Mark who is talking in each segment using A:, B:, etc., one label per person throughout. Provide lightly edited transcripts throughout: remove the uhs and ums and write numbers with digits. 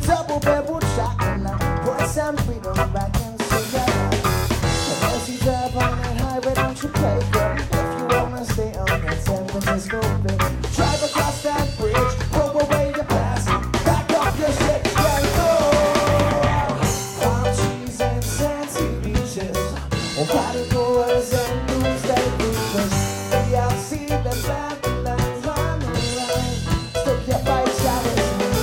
A: double bedroom shotgun. Put some freedom back into your life. And as you drive on that highway, don't you play, girl. If you wanna stay on that San Francisco Bay, drive across that bridge, roll away your past, back up your shit, yeah, go. Palm trees and sandy beaches, party goers and doomsday creepers. Yeah, I'll see the badlands on the line. Stick your fight showers.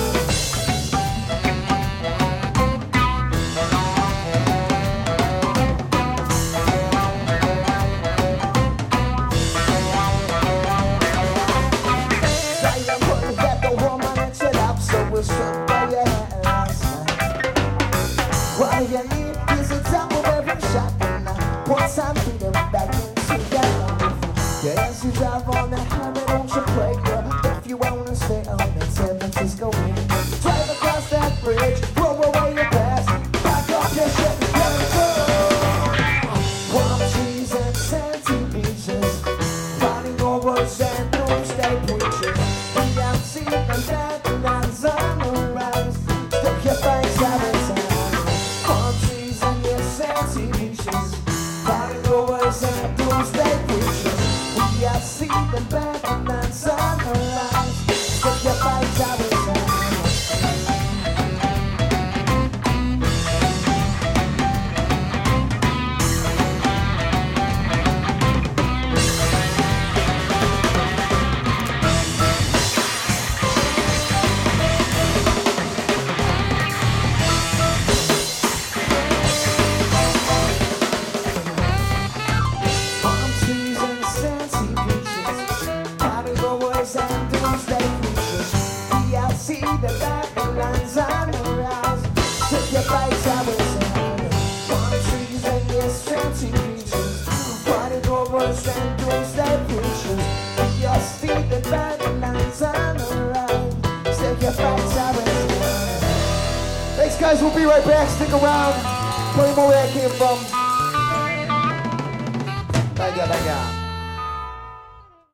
A: All you need is a double bedroom shotgun. Put some freedom back into your life. Yeah, as you drive on that highway, don't you play, girl. If you wanna stay on that San Francisco Bay, drive across that bridge, roll away your past, back up your shit, let it go. Palm trees and sandy beaches, party overs and doomsday preachers. We have seen the badlands on the rise. Stick your face out inside. Palm trees and your sandy beaches, party goers and doomsday preachers. We have seen the badlands on the rise. Stick your face out inside. And doomsday creatures, we all see the badlands on the rise. Take your bites out of sound. Palm trees and your sandy beaches, party goers and doomsday creatures. We all see the badlands on the rise. Take your bites out of sound. Thanks, guys. We'll be right back. Stick around. Play more where I came from. Thank you.